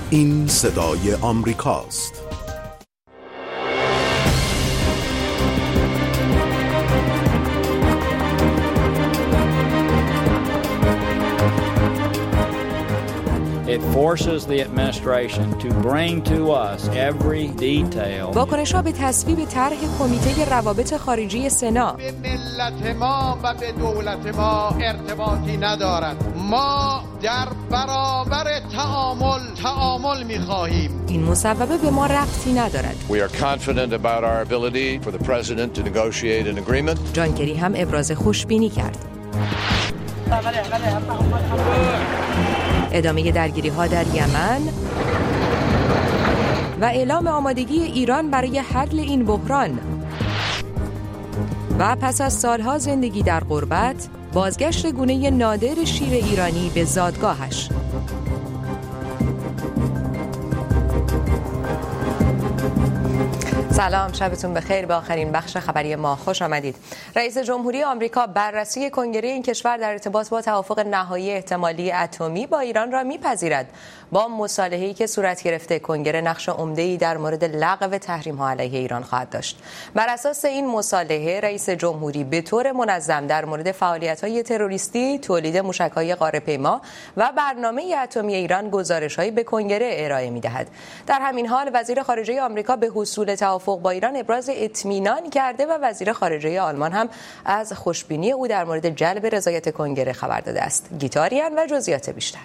این صدای آمریکاست. It forces the administration to bring to us every detail. واکنش‌ها به تصویب طرح کمیته روابط خارجی سنا. به ملت ما و به دولت ما ارتباطی ندارد. ما در برابر تعامل می‌خواهیم. این مصوبه به ما ربطی ندارد. We are confident about our ability for the president to negotiate an agreement. جان کری هم ابراز خوشبینی کرد. ادامه درگیری‌ها در یمن و اعلام آمادگی ایران برای حل این بحران و پس از سالها زندگی در غربت بازگشت گونه نادر شیر ایرانی به زادگاهش. سلام، شبتون بخیر. به آخرین بخش خبری ما خوش آمدید. رئیس جمهوری آمریکا بررسی کنگره این کشور در ارتباط با توافق نهایی احتمالی اتمی با ایران را می‌پذیرد. با مصالحه‌ای که صورت گرفته، کنگره نقش عمده‌ای در مورد لغو تحریم‌ها علیه ایران خواهد داشت. بر اساس این مصالحه، رئیس جمهوری به طور منظم در مورد فعالیت‌های تروریستی، تولید موشک‌های غاره‌پیما و برنامه اتمی ایران گزارش‌هایی به کنگره ارائه می‌دهد. در همین حال، وزیر خارجه آمریکا به حصول توافق با ایران ابراز اطمینان کرده و وزیر خارجه آلمان هم از خوشبینی او در مورد جلب رضایت کنگره خبر داده است. گیتاریان و جزئیات بیشتر.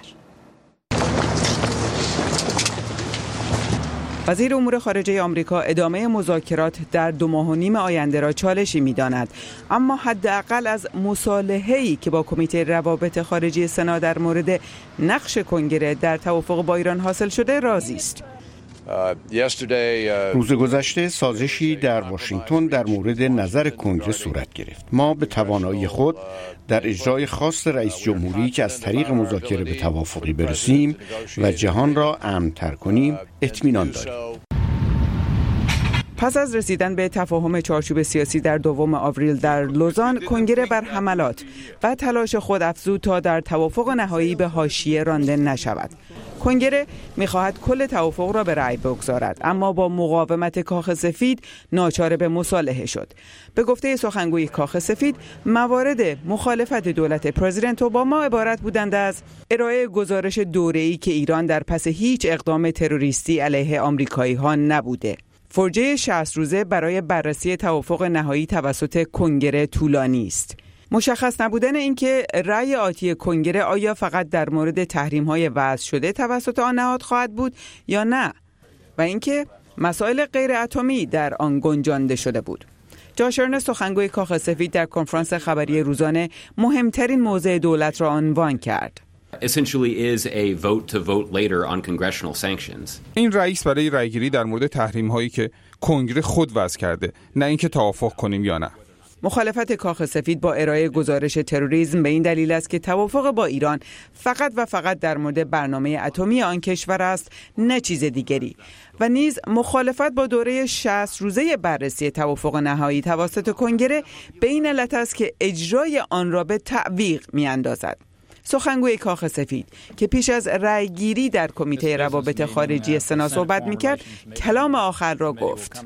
وزیر امور خارجه آمریکا ادامه مذاکرات در 2.5 ماه آینده را چالشی می‌داند، اما حداقل از مصالحه‌ای که با کمیته روابط خارجی سنا در مورد نقش کنگره در توافق با ایران حاصل شده راضی است. روز گذشته سازشی در واشنگتن در مورد نظر کنگره صورت گرفت. ما به توانایی خود در اجرای خواست رئیس جمهوری که از طریق مذاکره به توافقی برسیم و جهان را امن‌تر کنیم اطمینان داریم. پس از رسیدن به تفاهم چارچوب سیاسی در 2 آوریل در لوزان، کنگره بر حملات و تلاش خود افزود تا در توافق نهایی به حاشیه رانده نشود. کنگره می‌خواهد کل توافق را به رأی بگذارد، اما با مقاومت کاخ سفید ناچار به مصالحه شد. به گفته سخنگوی کاخ سفید، موارد مخالفت دولت پرزیدنت اوباما عبارت بودند از ارائه گزارش دوره‌ای که ایران در پس هیچ اقدام تروریستی علیه آمریکایی‌ها نبوده. فرجه 60 روزه برای بررسی توافق نهایی توسط کنگره طولانی است. مشخص نبودن اینکه رأی آتی کنگره آیا فقط در مورد تحریم‌های وضع شده توسط آن نهاد خواهد بود یا نه، و اینکه مسائل غیر اتمی در آن گنجانده شده بود. جاش ارنست، سخنگوی کاخ سفید، در کنفرانس خبری روزانه مهمترین موضع دولت را عنوان کرد. این رئیس برای رأیگیری در مورد تحریم‌هایی که کنگره خود وضع کرده، نه اینکه توافق کنیم یا نه. مخالفت کاخ سفید با ارائه گزارش تروریسم به این دلیل است که توافق با ایران فقط و فقط در مورد برنامه اتمی آن کشور است، نه چیز دیگری. و نیز مخالفت با دوره 60 روزه بررسی توافق نهایی توسط کنگره به این علت است که اجرای آن را به تعویق می‌اندازد. سخنگوی کاخ سفید که پیش از رأیگیری در کمیته روابط خارجی سنا صحبت می‌کرد، کلام آخر را گفت.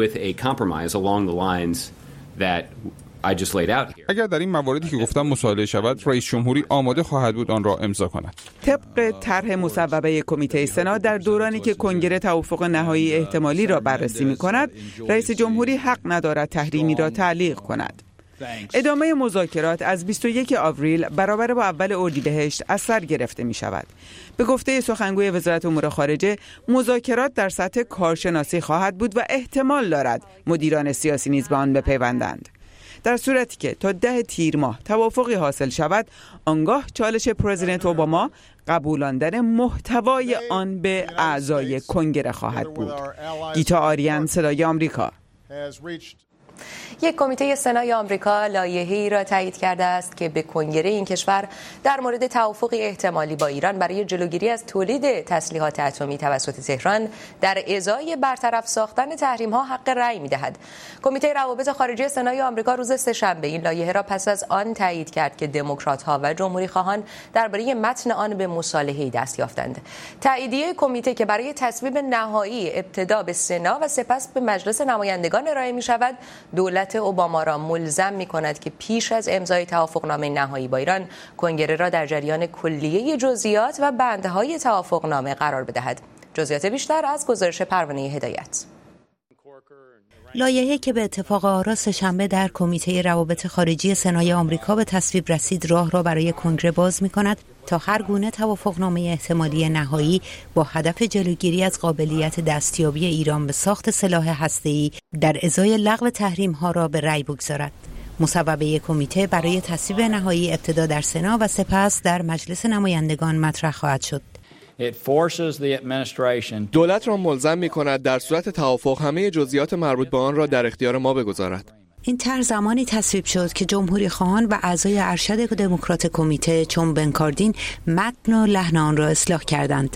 اگر در این مواردی که گفتم مصالحه شود، رئیس جمهوری آماده خواهد بود آن را امضا کند. طبق طرح مصوبه کمیته سنا، در دورانی که کنگره توافق نهایی احتمالی را بررسی می‌کند، رئیس جمهوری حق ندارد تحریمی را تعلیق کند. ادامه مذاکرات از 21 آوریل برابر با اول اردیبهشت از سر گرفته می شود. به گفته سخنگوی وزارت امور خارجه، مذاکرات در سطح کارشناسی خواهد بود و احتمال دارد مدیران سیاسی نیز به آن بپیوندند. در صورتی که تا 10 تیر ماه توافقی حاصل شود، آنگاه چالش پرزیدنت اوباما قبولاندن محتوای آن به اعضای کنگره خواهد بود. گیتا آریان، صدای آمریکا. یک کمیته سنای آمریکا لایحه‌ای را تایید کرده است که به کنگره این کشور در مورد توافقی احتمالی با ایران برای جلوگیری از تولید تسلیحات اتمی توسط تهران در ازای برطرف ساختن تحریم‌ها حق رأی می‌دهد. کمیته روابط خارجی سنای آمریکا روز سه‌شنبه این لایحه را پس از آن تایید کرد که دموکرات‌ها و جمهوری‌خواهان درباره متن آن به مصالحه‌ای دست یافتند. تاییدیه کمیته که برای تصویب نهایی ابتدا به سنا و سپس به مجلس نمایندگان ارائه می‌شود، دولت اوباما را ملزم می‌کند که پیش از امضای توافقنامه نهایی با ایران کنگره را در جریان کلیه جزئیات و بندهای توافقنامه قرار بدهد. جزئیات بیشتر از گزارش پروانه هدایت. لایحه‌ای که به اتفاق آرا سه‌شنبه در کمیته روابط خارجی سنای آمریکا به تصویب رسید راه را برای کنگره باز می‌کند تا هر گونه توافقنامه احتمالی نهایی با هدف جلوگیری از قابلیت دستیابی ایران به ساخت سلاح هسته‌ای در ازای لغو تحریم‌ها را به رأی بگذارد. مصوبه کمیته برای تصویب نهایی ابتدا در سنا و سپس در مجلس نمایندگان مطرح خواهد شد. دولت را ملزم می‌کند در صورت توافق همه جزئیات مربوط به آن را در اختیار ما بگذارد. این طرح زمانی تصویب شد که جمهوری خواهان و اعضای ارشد دموکرات کمیته چون بن کاردین متن و لحن آن را اصلاح کردند.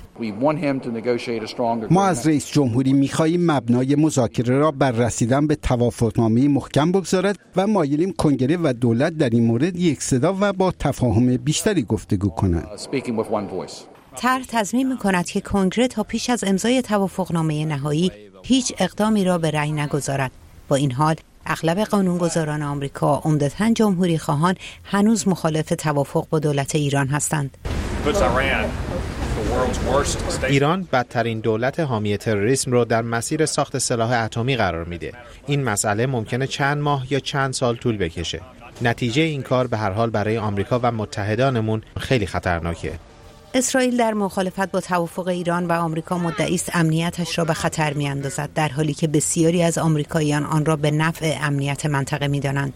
ما از رئیس جمهوری می‌خواهیم مبنای مذاکره را بر رسیدن به توافقنامه محکم بگذارد و مایلیم کنگره و دولت در این مورد یک صدا و با تفاهم بیشتری گفتگو کنند. طرح تضمین می‌کند که کنگره تا پیش از امضای توافقنامه نهایی هیچ اقدامی را به رأی نگذارد. با این حال اغلب قانونگذاران آمریکا عمدتاً جمهوری خواهان هنوز مخالف توافق با دولت ایران هستند. ایران بدترین دولت حامی تروریسم را در مسیر ساخت سلاح اتمی قرار میده. این مسئله ممکنه چند ماه یا چند سال طول بکشه. نتیجه این کار به هر حال برای آمریکا و متحدانمون خیلی خطرناکه. اسرائیل در مخالفت با توافق ایران و آمریکا مدعی است امنیتش را به خطر می‌اندازد، در حالی که بسیاری از آمریکاییان آن را به نفع امنیت منطقه می‌دانند.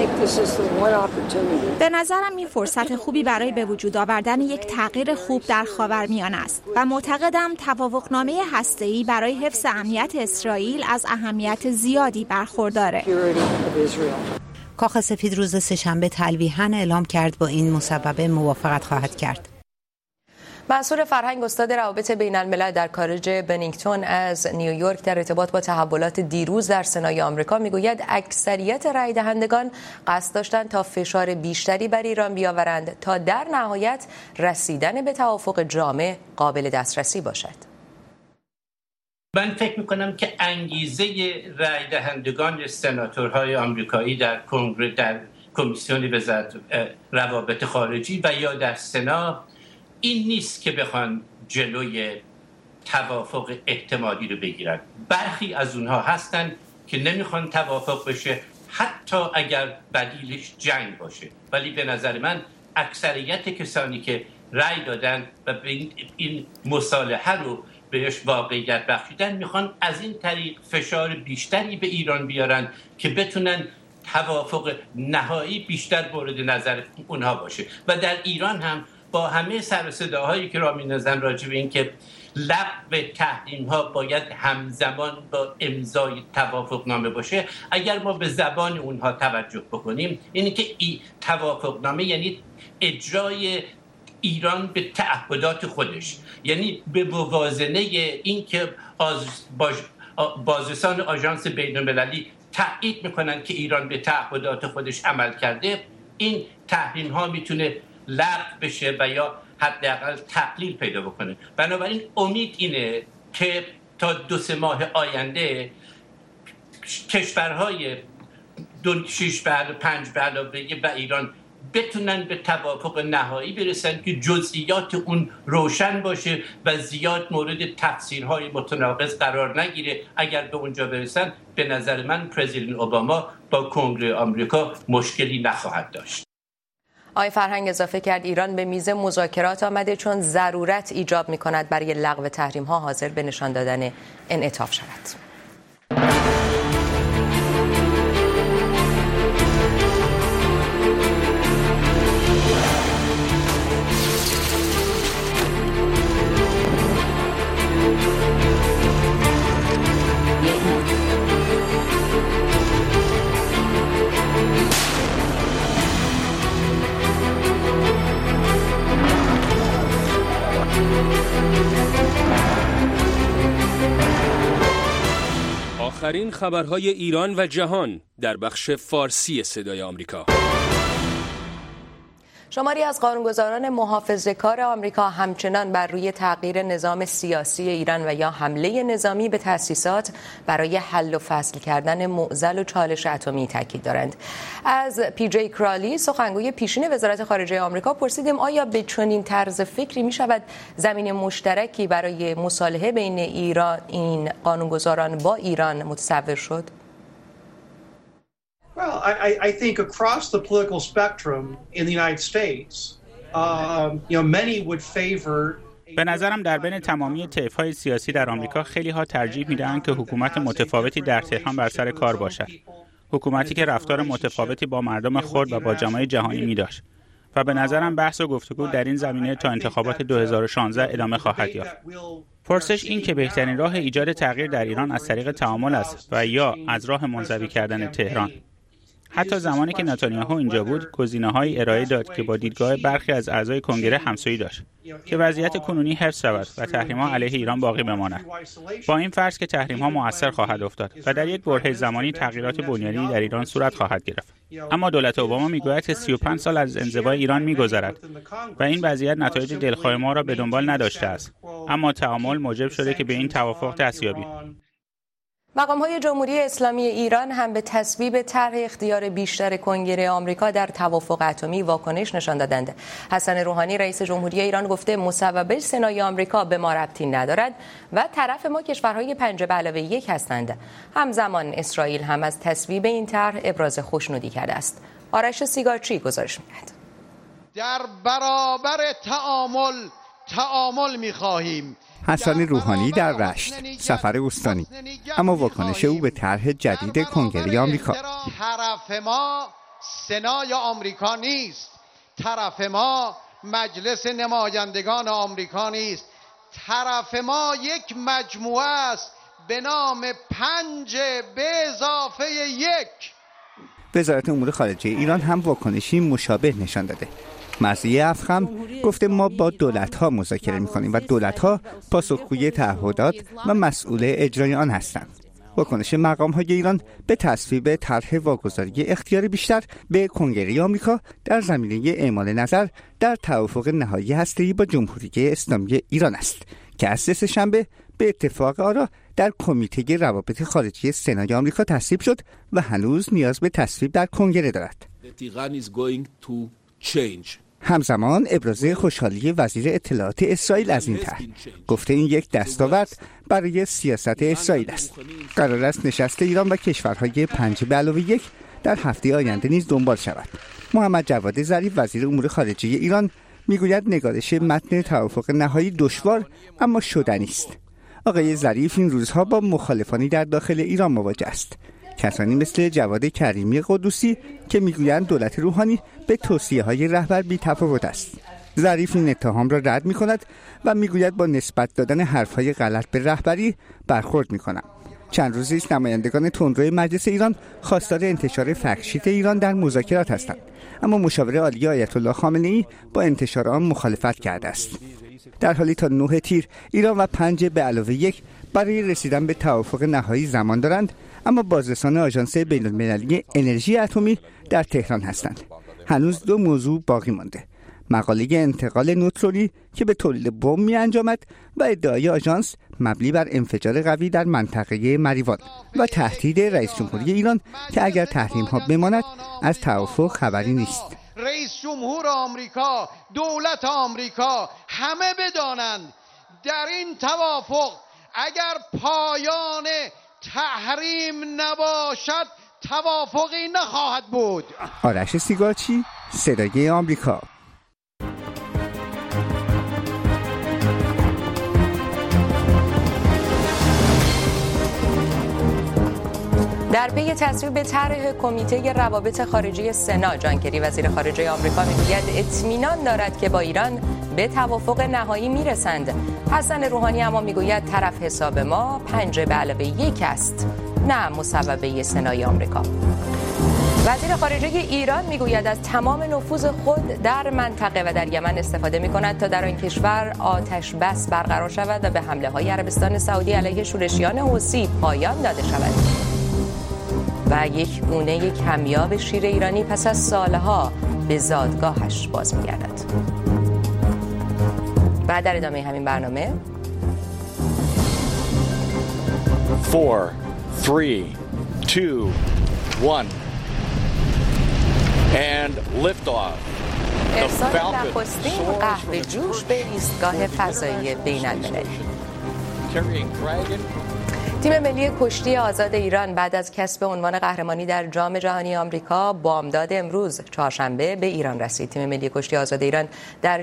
به نظرم این فرصت خوبی برای به وجود آوردن یک تغییر خوب در خاورمیانه است و معتقدم توافقنامه هسته‌ای برای حفظ امنیت اسرائیل از اهمیت زیادی برخورداره. کاخ سفید روز سه‌شنبه تلویحاً اعلام کرد با این مصوبه موافقت خواهد کرد. منصور فرهنگ استاد روابط بین الملل در کالج بنینگتون از نیویورک در ارتباط با تحولات دیروز در سنای آمریکا میگوید اکثریت رای دهندگان قصد داشتند تا فشار بیشتری بر ایران بیاورند تا در نهایت رسیدن به توافق جامع قابل دسترسی باشد. من فکر میکنم که انگیزه رای دهندگان سناتورهای آمریکایی در کنگره، در کمیسیون وزارت روابط خارجی و یا در سنا این نیست که بخوان جلوی توافق احتمالی رو بگیرن. برخی از اونها هستن که نمیخوان توافق بشه حتی اگر بدیلش جنگ باشه، ولی به نظر من اکثریت کسانی که رأی دادن و این مصالحه رو بهش واقعیت بخشیدن میخوان از این طریق فشار بیشتری به ایران بیارن که بتونن توافق نهایی بیشتر مورد نظر اونها باشه. و در ایران هم با همه سر و صداهایی که را می‌اندازن راجع به این که لغو تحریم‌ها باید همزمان با امضای توافقنامه باشه، اگر ما به زبان اونها توجه بکنیم، اینی که توافقنامه یعنی اجرای ایران به تعهدات خودش، یعنی به موازنه این که بازرسان آژانس بین‌المللی تأکید میکنن که ایران به تعهدات خودش عمل کرده، این تحریم‌ها میتونه لغو بشه و یا حداقل تقلیل پیدا بکنه. بنابراین امید اینه که تا 2-3 ماه آینده کشورهای 6 به علاوه 5 به علاوه و ایران بتونن به توافق نهایی برسن که جزئیات اون روشن باشه و زیاد مورد تفسیرهای متناقض قرار نگیره. اگر به اونجا برسن به نظر من پرزیدنت اوباما با کنگره آمریکا مشکلی نخواهد داشت. آقای فرهنگ اضافه کرد ایران به میز مذاکرات آمده چون ضرورت ایجاب می‌کند برای لغو تحریم‌ها حاضر به نشان دادن انعطاف شود. آخرین خبرهای ایران و جهان در بخش فارسی صدای آمریکا. شماری از قانونگذاران محافظه‌کار آمریکا همچنان بر روی تغییر نظام سیاسی ایران و یا حمله نظامی به تأسیسات برای حل و فصل کردن معضل و چالش اتمی تاکید دارند. از PJ کرالی سخنگوی پیشین وزارت خارجه آمریکا پرسیدیم آیا به چنین طرز فکری می شود زمین مشترکی برای مصالحه بین این قانونگذاران با ایران متصور شد؟ Well, I think across the political spectrum in the United States, many would favor. به نظرم در بین تمامی طیف‌های سیاسی در آمریکا خیلی ها ترجیح میدهند که حکومت متفاوتی در تهران بر سر کار باشد. حکومتی که رفتار متفاوتی با مردم خود و با جامعه جهانی می داشت. و به نظرم بحث و گفتگو در این زمینه تا انتخابات 2016 ادامه خواهد یافت. پرسش این که بهترین راه ایجاد تغییر در ایران از طریق تعامل است و یا از راه منزوی کردن تهران. حتی زمانی که نتانیاهو اینجا بود، گزینه‌هایی ارائه داد که با دیدگاه برخی از اعضای کنگره همسویی داشت که وضعیت کنونی حفظ شود و تحریم‌ها علیه ایران باقی بماند. با این فرض که تحریم‌ها مؤثر خواهد افتاد و در یک برهه زمانی تغییرات بنیادی در ایران صورت خواهد گرفت. اما دولت اوباما میگوید که 35 سال از انزوای ایران می‌گذرد و این وضعیت نتایج دلخواه ما را به دنبال نداشته است. اما تعامل موجب شده که به این توافق دست یابیم. مقام‌های جمهوری اسلامی ایران هم به تصویب طرح اختیار بیشتر کنگره آمریکا در توافق اتمی واکنش نشان دادند. حسن روحانی رئیس جمهوری ایران گفته مصوبه سنای آمریکا به ما ربطی ندارد و طرف ما کشورهای 5+1 هستند. همزمان اسرائیل هم از تصویب این طرح ابراز خوشنودی کرده است. آرش سیگارچی گزارش می‌دهد. در برابر تعامل می‌خواهیم. حسن روحانی در رشت سفر استانی، اما واکنش او به طرح جدید کنگره آمریکا. طرف ما سنای آمریکا نیست، طرف ما مجلس نمایندگان آمریکا نیست، طرف ما یک مجموعه است به نام 5+1. وزارت امور خارجه ایران هم واکنشی مشابه نشان داده. مرضیه افخم گفته ما با دولت‌ها مذاکره می‌کنیم و دولت‌ها پاسخگوی تعهدات و مسئول اجرای آن هستند. واکنش مقام‌های ایران به تصویب طرح واگذاری اختیار بیشتر به کنگره آمریکا در زمینه اعمال نظر در توافق نهایی هسته‌ای با جمهوری اسلامی ایران است که از سه‌شنبه به اتفاق آرا در کمیته روابط خارجی سنای آمریکا تصویب شد و هنوز نیاز به تصویب در کنگره دارد. همزمان ابراز خوشحالی وزیر اطلاعات اسرائیل از این طرح، گفته این یک دستاورد برای سیاست اسرائیل است. قرار است نشست ایران و کشورهای 5+1 در هفته آینده نیز دنبال شود. محمد جواد ظریف وزیر امور خارجه ایران میگوید نگارش متن توافق نهایی دشوار اما شدنی است. آقای ظریف این روزها با مخالفانی در داخل ایران مواجه است. کسانی مثل جواد کریمی قدوسی که میگویند دولت روحانی به توصیه‌های رهبر بی‌تفاوت است. ظریف این اتهام را رد می‌کند و میگوید با نسبت دادن حرف‌های غلط به رهبری برخورد می‌کنم. چند روزی است نمایندگان تندرو مجلس ایران خواستار انتشار فکت‌شیت ایران در مذاکرات هستند، اما مشاور عالی آیت الله خامنه‌ای با انتشار آن مخالفت کرده است. در حالی تا 9 تیر ایران و 5+1 برای رسیدن به توافق نهایی زمان دارند، اما بازرسان آژانس بین‌المللی انرژی اتمی در تهران هستند. هنوز 2 موضوع باقی مانده: مقاله انتقال نوترونی که به تولید بمب می‌انجامد و ادعای آژانس مبنی بر انفجار قوی در منطقه مریوان و تهدید رئیس جمهوری ایران که اگر تحریم‌ها بماند از توافق خبری نیست. رئیس جمهور آمریکا، دولت آمریکا همه بدانند در این توافق اگر پایان تحریم نباشد توافقی نخواهد بود. آرش سیگارچی، صدای آمریکا. در پی تصویب طرح کمیته روابط خارجی سنا، جان کری وزیر خارجه آمریکا میگوید اطمینان دارد که با ایران به توافق نهایی میرسند. حسن روحانی اما میگوید طرف حساب ما 5+1 است، نه مصوبه سنای آمریکا. وزیر خارجه ایران میگوید از تمام نفوذ خود در منطقه و در یمن استفاده می‌کند تا در آن کشور آتش بس برقرار شود و به حمله‌های عربستان سعودی علیه شورشیان حوثی پایان داده شود. و یک گونه کمیاب شیر ایرانی پس از سالها به زادگاهش باز می‌گردد. و در ادامه همین برنامه 4 3 2 1 and lift off. ارسال نخستین قهوه جوش به ایستگاه فضایی بین‌المللی. تیم ملی کشتی آزاد ایران بعد از کسب عنوان قهرمانی در جام جهانی آمریکا بامداد امروز چهارشنبه به ایران رسید. تیم ملی کشتی آزاد ایران در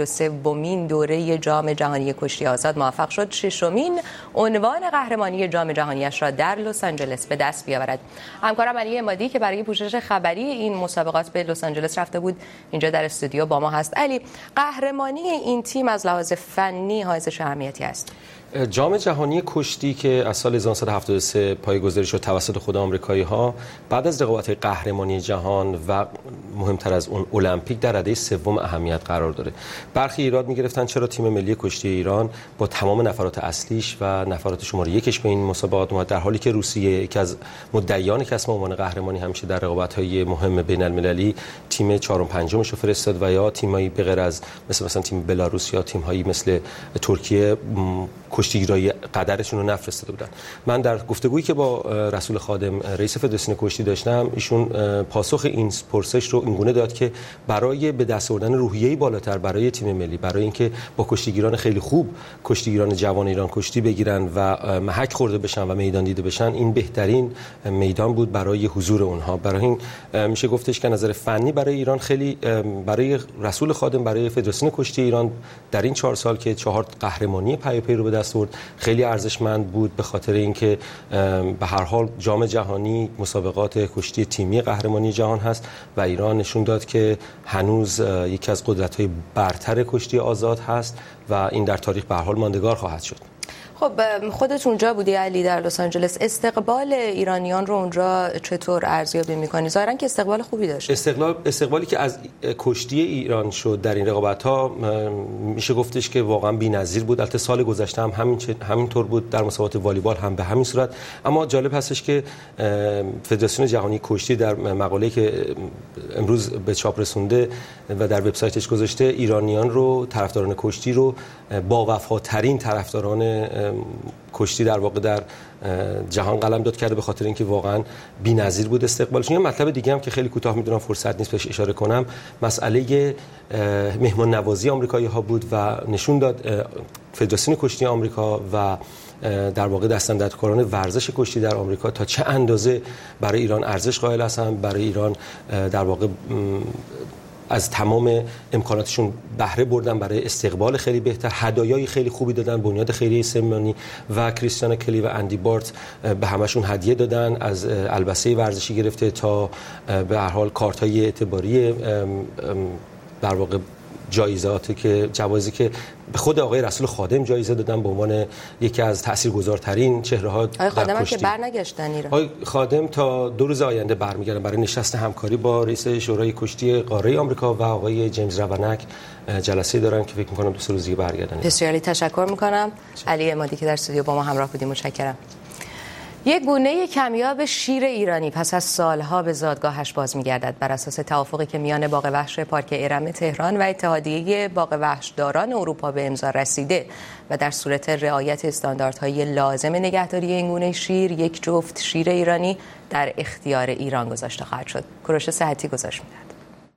43مین دوره جام جهانی کشتی آزاد موفق شد ششمین عنوان قهرمانی جام جهانیش را در لس آنجلس به دست بیاورد. همکارم علی عمادی که برای پوشش خبری این مسابقات به لس آنجلس رفته بود اینجا در استودیو با ما هست. علی، قهرمانی این تیم از لحاظ فنی حائز چه اهمیتی است؟ جام جهانی کشتی که از سال 1973 پایه‌گذاری شد توسط خود آمریکایی‌ها بعد از رقابت‌های قهرمانی جهان و مهمتر از اون المپیک در رده سوم اهمیت قرار داره. برخی ایراد می‌گرفتن چرا تیم ملی کشتی ایران با تمام نفرات اصلیش و نفرات شماره یکش به این مسابقات اومد، در حالی که روسیه یکی از مدعیان کسب عنوان قهرمانی همیشه در رقابت‌های مهم بین‌المللی تیم چهارم پنجمش رو فرستاد و یا تیمایی به غیر از مثلا تیم بلاروس یا تیم‌هایی مثل ترکیه کشتیگیرای قدرشون رو نفرستاده بودن. من در گفتگویی که با رسول خادم رئیس فدراسیون کشتی داشتم، ایشون پاسخ این پرسش رو اینگونه داد که برای به دست آوردن روحیه‌ای بالاتر برای تیم ملی، برای اینکه با کشتیگیران خیلی خوب کشتیگیران جوان ایران کشتی بگیرن و محک خورده بشن و میدان دیده بشن، این بهترین میدان بود برای حضور اونها. برای این میشه گفتش که نظر فنی برای ایران خیلی، برای رسول خادم، برای فدراسیون کشتی ایران در این 4 سال که 4 قهرمانی پیاپی رو به دست آورد خیلی ارزشمند بود، به خاطر اینکه به هر حال جام جهانی مسابقات کشتی تیمی قهرمانی جهان هست و ایران نشون داد که هنوز یکی از قدرت‌های برتر کشتی آزاد هست و این در تاریخ به هر حال ماندگار خواهد شد. خب خودت اونجا بودی علی در لس آنجلس، استقبال ایرانیان رو اونجا چطور ارزیابی می‌کنی؟ ظاهراً که استقبال خوبی داشت. استقبالی که از کشتی ایران شد در این رقابت‌ها میشه گفتش که واقعاً بی‌نظیر بود. البته سال گذشته هم همینطور بود، در مسابقات والیبال هم به همین صورت. اما جالب هستش که فدراسیون جهانی کشتی در مقاله‌ای که امروز به چاپ رسونده و در وبسایتش گذاشته، ایرانیان رو، طرفداران کشتی رو با وفاترین طرفداران کشتی در واقع در جهان قلمداد کرده، به خاطر اینکه واقعا بی‌نظیر بود استقبالشون. یه مطلب دیگه هم که خیلی کوتاه میدونم فرصت نیست بهش اشاره کنم، مسئله مهمان نوازی آمریکایی‌ها بود و نشون داد فدراسیون کشتی آمریکا و در واقع دستاندرکاران ورزش کشتی در آمریکا تا چه اندازه برای ایران ارزش قائل هستند، برای ایران در واقع از تمام امکاناتشون بهره بردن برای استقبال خیلی بهتر، هدایای خیلی خوبی دادن، بنیاد خیریه سیمونی و کریستیان کلی و اندی بارت به همشون هدیه دادن، از البسه ورزشی گرفته تا به هر حال کارت‌های اعتباری، در واقع جوایزی که به خود آقای رسول خادم جایزه دادن به عنوان یکی از تاثیرگذارترین چهره‌ها در کشتی. خادم که برنگشتن ایران. آقای خادم تا 2 روز آینده برمیگردن برای نشست همکاری با رئیس شورای کشتی قاره آمریکا و آقای جیمز روانک، جلسه دارن که فکر می‌کنم 2 روز دیگه برگردن. بسیار تشکر می‌کنم. علی عمادی که در استودیو با ما همراه بودیم، متشکرم. یک گونه کمیاب شیر ایرانی پس از سالها به زادگاهش باز می‌گردد. بر اساس توافقی که میان باغ وحش پارک ارم تهران و اتحادیه باغ وحشداران اروپا به امضا رسیده و در صورت رعایت استانداردهای لازم نگهداری این گونه شیر، یک جفت شیر ایرانی در اختیار ایران گذاشته خواهد شد. کوروش صحتی گزارش می‌دهد.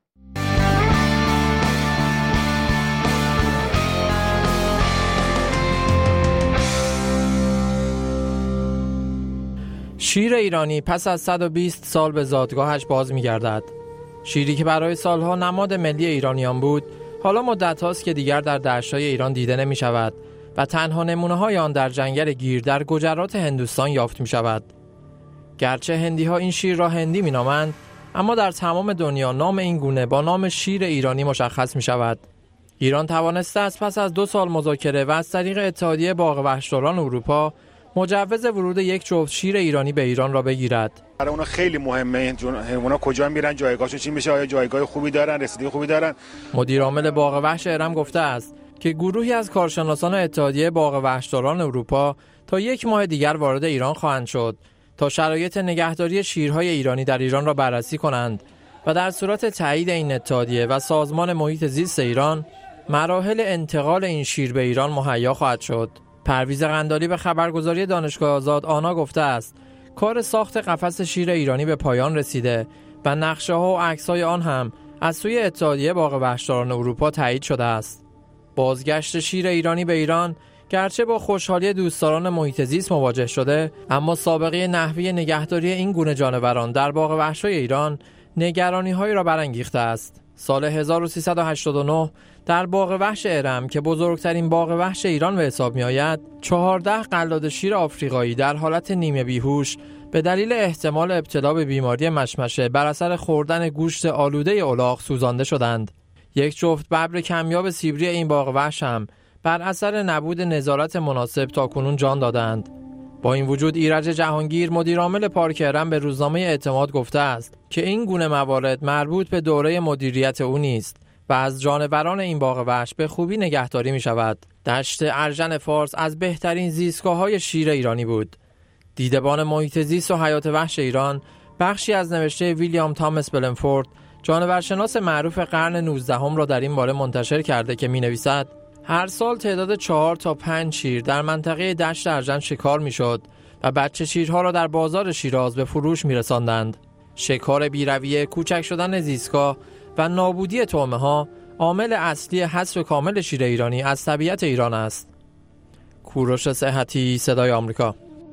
شیر ایرانی پس از 120 سال به زادگاهش باز می‌گردد. شیری که برای سالها نماد ملی ایرانیان بود، حالا مدت هاست که دیگر در دشت‌های ایران دیده نمی‌شود و تنها نمونه‌های آن در جنگل گیر در گجرات هندوستان یافت می‌شود. گرچه هندی‌ها این شیر را هندی می‌نامند، اما در تمام دنیا نام این گونه با نام شیر ایرانی مشخص می‌شود. ایران توانسته است پس از 2 سال مذاکره و از طریق اتحادیه باغ وحشداران اروپا مجوز ورود یک جفت شیر ایرانی به ایران را بگیرد. برای اونا خیلی مهمه اونا کجا میرن، جایگاهشون چی میشه، آیا جایگاه خوبی دارن، رسیدگی خوبی دارن. مدیر عامل باغ وحش ارم گفته است که گروهی از کارشناسان اتحادیه باغ وحشداران اروپا تا 1 ماه دیگر وارد ایران خواهند شد تا شرایط نگهداری شیرهای ایرانی در ایران را بررسی کنند و در صورت تایید این اتحادیه و سازمان محیط زیست ایران مراحل انتقال این شیر به ایران مهیا خواهد شد. پرویز قندالی به خبرگزاری دانشگاه آزاد آنا گفته است کار ساخت قفس شیر ایرانی به پایان رسیده و نقشه‌ها و عکس‌های آن هم از سوی اتحادیه باغ وحشداران اروپا تایید شده است. بازگشت شیر ایرانی به ایران گرچه با خوشحالی دوستداران محیط زیست مواجه شده، اما سابقه نحوی نگهداری این گونه جانوران در باغ وحش‌های ایران نگرانی‌هایی را برانگیخته است. سال 1389 در باغ وحش ارم که بزرگترین باغ وحش ایران به حساب می‌آید، 14 قلاده شیر آفریقایی در حالت نیمه بیهوش به دلیل احتمال ابتلا به بیماری مشمشه بر اثر خوردن گوشت آلوده الاغ سوزانده شدند. یک جفت ببر کمیاب سیبری این باغ وحش هم بر اثر نبود نظارت مناسب تاکنون جان دادند. با این وجود ایرج جهانگیر مدیر عامل پارک ارم به روزنامه اعتماد گفته است که این گونه موارد مربوط به دوره مدیریت او نیست و از جانوران این باغ وحش به خوبی نگهداری می شود. دشت ارژن فارس از بهترین زیستگاه‌های شیر ایرانی بود. دیدبان محیط زیست و حیات وحش ایران بخشی از نوشته ویلیام تامس بلنفورد، جانورشناس معروف قرن 19 را در این باره منتشر کرده که می‌نویسد هر سال تعداد 4 تا 5 شیر در منطقه دشت ارژن شکار می‌شد و بچه شیرها را در بازار شیراز به فروش می‌رساندند. شکار بی‌رویه، کوچک شدن زیستگاه و نابودی طعمه‌ها عامل اصلی حذف کامل شیر ایرانی از طبیعت ایران است. کوروش صحتی، صدای آمریکا.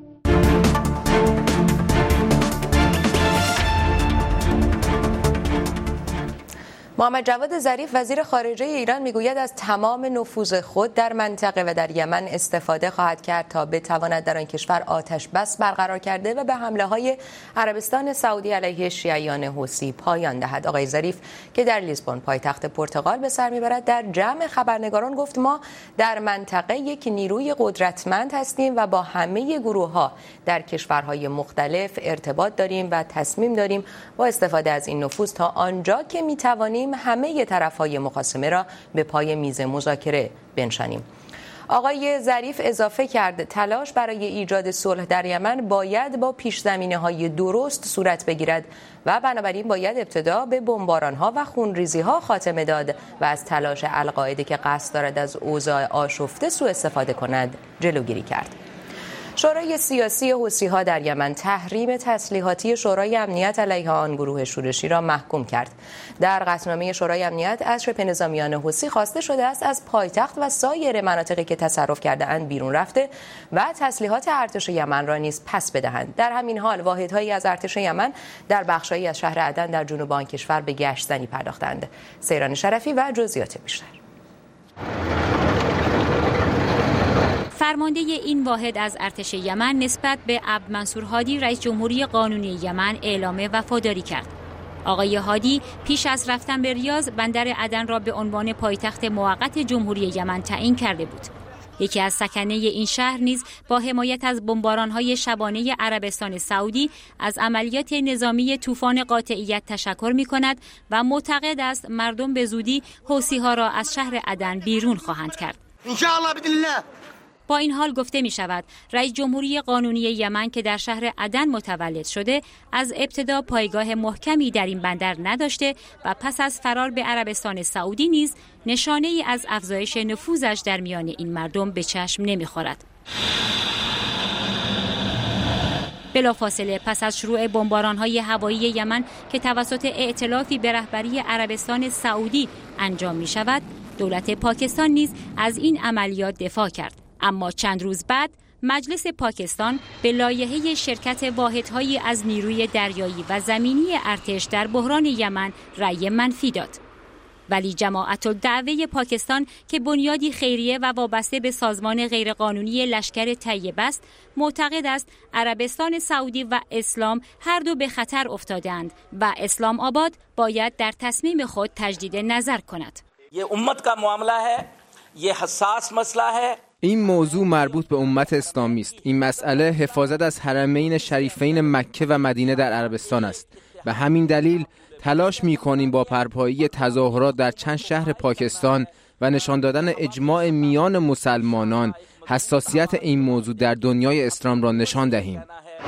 محمد جواد ظریف وزیر خارجه ایران میگوید از تمام نفوذ خود در منطقه و در یمن استفاده خواهد کرد تا بتواند در آن کشور آتش بس برقرار کرده و به حمله‌های عربستان سعودی علیه شیعیان حوثی پایان دهد. آقای ظریف که در لیسبون پایتخت پرتغال به سر میبرد در جمع خبرنگاران گفت ما در منطقه یک نیروی قدرتمند هستیم و با همه گروه‌ها در کشورهای مختلف ارتباط داریم و تصمیم داریم با استفاده از این نفوذ تا آنجا که میتوانیم همه طرف‌های مخاصمه را به پای میز مذاکره بنشانیم. آقای ظریف اضافه کرد تلاش برای ایجاد صلح در یمن باید با پیش‌زمینه‌های درست صورت بگیرد و بنابراین باید ابتدا به بمباران‌ها و خونریزی‌ها خاتمه داد و از تلاش القاعده که قصد دارد از اوضاع آشفته سوء استفاده کند جلوگیری کرد. شورای سیاسی حوثی‌ها در یمن تحریم تسلیحاتی شورای امنیت علیه آن گروه شورشی را محکوم کرد. در قطعنامه شورای امنیت اشرف نظامیان حوثی خواسته شده است از پایتخت و سایر مناطقی که تصرف کرده اند بیرون رفته و تسلیحات ارتش یمن را نیز پس بدهند. در همین حال واحدهایی از ارتش یمن در بخش‌هایی از شهر عدن در جنوب آن کشور به گشت‌زنی پرداختند. سیران شرفی و جزئیات بیشتر. فرمانده این واحد از ارتش یمن نسبت به عبد منصور هادی رئیس جمهوری قانونی یمن اعلام وفاداری کرد. آقای هادی پیش از رفتن به ریاض بندر عدن را به عنوان پایتخت موقت جمهوری یمن تعیین کرده بود. یکی از سکنه این شهر نیز با حمایت از بمباران‌های شبانه عربستان سعودی از عملیات نظامی طوفان قاطعیت تشکر می‌کند و معتقد است مردم به زودی حوثی‌ها را از شهر عدن بیرون خواهند کرد. ان شاء الله باذن الله. با این حال گفته می شود رئیس جمهوری قانونی یمن که در شهر عدن متولد شده از ابتدا پایگاه محکمی در این بندر نداشته و پس از فرار به عربستان سعودی نیز نشانه ای از افزایش نفوذش در میان این مردم به چشم نمی خورد. بلافاصله پس از شروع بمباران‌های هوایی یمن که توسط ائتلافی به رهبری عربستان سعودی انجام می شود، دولت پاکستان نیز از این عملیات دفاع کرد. اما چند روز بعد مجلس پاکستان به لایحه شرکت واحدهایی از نیروی دریایی و زمینی ارتش در بحران یمن رأی منفی داد. ولی جماعت الدعوه پاکستان که بنیادی خیریه و وابسته به سازمان غیرقانونی لشکر طیب است، معتقد است عربستان سعودی و اسلام هر دو به خطر افتادند و اسلام آباد باید در تصمیم خود تجدید نظر کند. ये उम्मत का मामला है, ये हसास मसला है. این موضوع مربوط به امت اسلامی است. این مسئله حفاظت از حرمین شریفین مکه و مدینه در عربستان است. به همین دلیل تلاش می‌کنیم با برپایی تظاهرات در چند شهر پاکستان و نشان دادن اجماع میان مسلمانان حساسیت این موضوع در دنیای اسلام را نشان دهیم.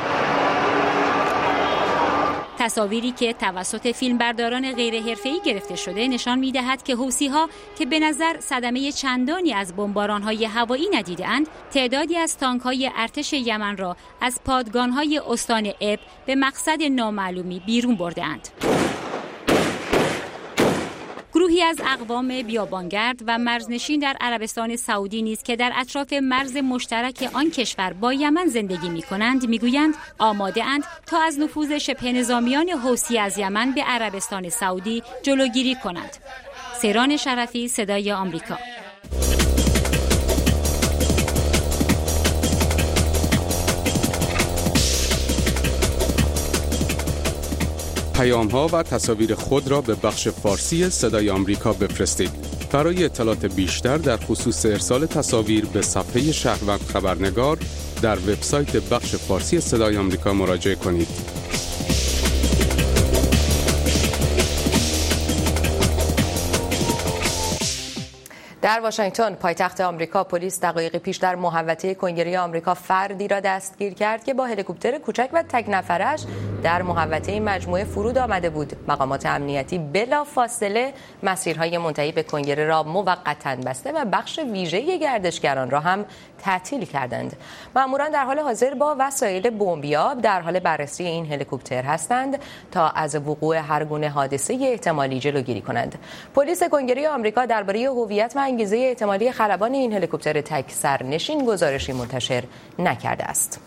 تصاویری که توسط فیلمبرداران غیر حرفه‌ای گرفته شده نشان می‌دهد که حوثی‌ها که به نظر صدمه چندانی از بمباران‌های هوایی ندیده‌اند، تعدادی از تانک‌های ارتش یمن را از پادگان‌های استان اب به مقصد نامعلومی بیرون برده‌اند. گروهی از اقوام بیابانگرد و مرزنشین در عربستان سعودی نیز که در اطراف مرز مشترک آن کشور با یمن زندگی می‌کنند می‌گویند آماده اند تا از نفوذ شبه نظامیان حوثی از یمن به عربستان سعودی جلوگیری کنند. سیران شرفی، صدای آمریکا. پیام‌ها و تصاویر خود را به بخش فارسی صدای آمریکا بفرستید. برای اطلاعات بیشتر در خصوص ارسال تصاویر به صفحه شهروند خبرنگار در وبسایت بخش فارسی صدای آمریکا مراجعه کنید. در واشنگتن پایتخت آمریکا، پلیس دقایقی پیش در محوطه کنگره آمریکا فردی را دستگیر کرد که با هلیکوپتر کوچک و تک نفرش در محوطه مجموعه فرود آمده بود. مقامات امنیتی بلافاصله مسیرهای منتهی به کنگره را موقتا بسته و بخش ویژه گردشگران را هم تعطیل کردند. ماموران در حال حاضر با وسایل بمبیاب در حال بررسی این هلیکوپتر هستند تا از وقوع هر گونه حادثه احتمالی جلوگیری کنند. پلیس کنگره آمریکا درباره هویت و انگیزه احتمالی خلبان این هلیکوپتر تک سرنشین گزارشی منتشر نکرده است.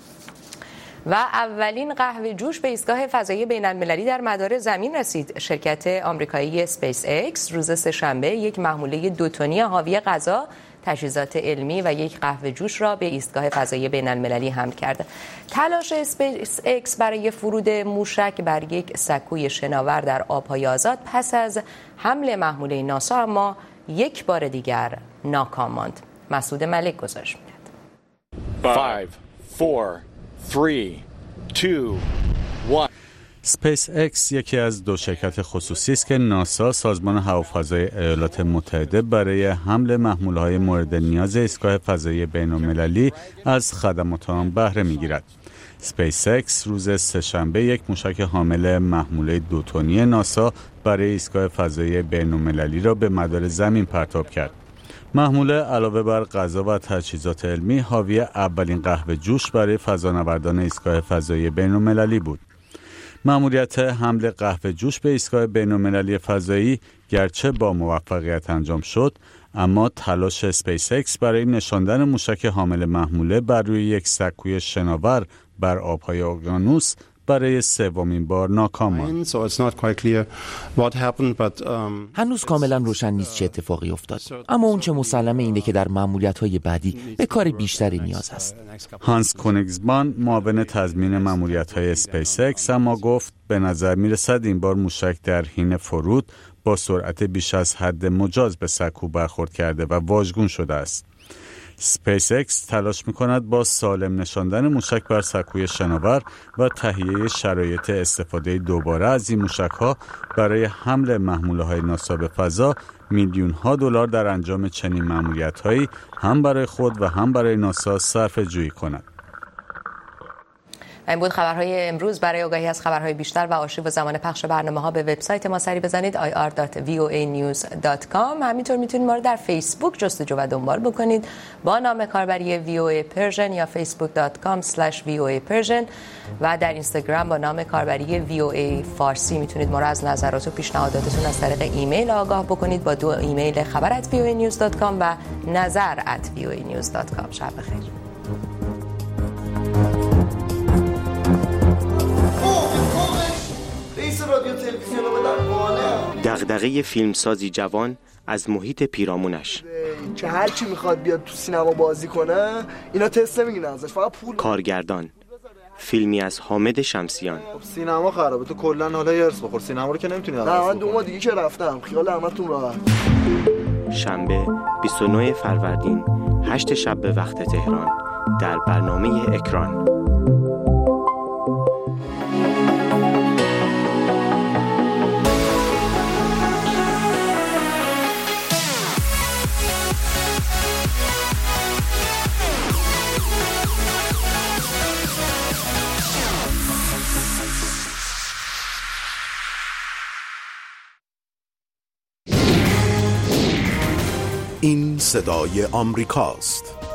و اولین قهوه جوش به ایستگاه فضایی بین‌المللی در مدار زمین رسید. شرکت آمریکایی اسپیس اکس روز سه‌شنبه یک محموله 2 تنی حاوی غذا، تجهیزات علمی و یک قهوه جوش را به ایستگاه فضایی بین‌المللی حمل کرد. تلاش اسپیس اکس برای فرود موشک بر یک سکوی شناور در آب‌های آزاد پس از حمل محموله ناسا اما یک بار دیگر ناکام ماند. مسعود ملک گزارش می‌دهد. 5 4 3 2 1 اسپیس اکس یکی از 2 شرکت خصوصی است که ناسا، سازمان هوافضای ایالات متحده، برای حمل محموله‌های مورد نیاز ایستگاه فضایی بین‌المللی از خدمات آن بهره می‌گیرد. اسپیس اکس روز سه‌شنبه یک موشک حامل محموله 2 تنی ناسا برای ایستگاه فضایی بین‌المللی را به مدار زمین پرتاب کرد. محموله علاوه بر غذا و تجهیزات علمی حاوی اولین قهوه جوش برای فضانوردان ایستگاه فضایی بین‌المللی بود. مأموریت حمل قهوه جوش به ایستگاه بین‌المللی فضایی گرچه با موفقیت انجام شد، اما تلاش اسپیس اکس برای نشاندن موشک حامل محموله بر روی یک سکوی شناور بر آب‌های اقیانوس برای 3مین بار ناکام ماند. هنوز کاملا روشن نیست چه اتفاقی افتاد، اما اون چه مسلمه اینه که در مأموریت‌های بعدی به کار بیشتری نیاز است. هانس کونیگزمان، معاون تضمین مأموریت‌های اسپیس اکس، اما گفت به نظر می‌رسد این بار موشک در حین فرود با سرعت بیش از حد مجاز به سکو برخورد کرده و واژگون شده است. اسپیس اکس تلاش می‌کند با سالم نشاندن موشک بر سکوی شناور و تهیه شرایط استفاده دوباره از این موشک‌ها برای حمل محموله‌های ناسا به فضا میلیون‌ها دلار در انجام چنین مأموریت‌هایی هم برای خود و هم برای ناسا صرفه‌جویی کند. این بود خبرهای امروز. برای آگاهی از خبرهای بیشتر و آرشیو و زمان پخش برنامه‌ها به وبسایت ما سری بزنید ir.voanews.com. همینطور میتونید ما رو در فیسبوک جستجو و دنبال بکنید با نام کاربری VOA Persian یا facebook.com/VOA Persian و در اینستاگرام با نام کاربری VOA فارسی. میتونید ما رو از نظرات و پیشنهاداتتون از طریق ایمیل آگاه بکنید با 2 ایمیل خبر@voanews.com و nazar@voanews.com. شب بخیر. دغدغه فیلمسازی جوان از محیط پیرامونش که هر کی میخواد بیاد تو سینما بازی کنه اینا تست نمیگیرن ازش، فقط پول. کارگردان فیلمی از حامد شمسیان. سینما خرابه، تو کلا حالا یه ارس بخور، سینما رو که نمیتونی نه. من 2 ماه دیگه که رفتم، خیال همتون راحت. شنبه 29 فروردین 8 شب به وقت تهران در برنامه اکران. این صدای آمریکاست.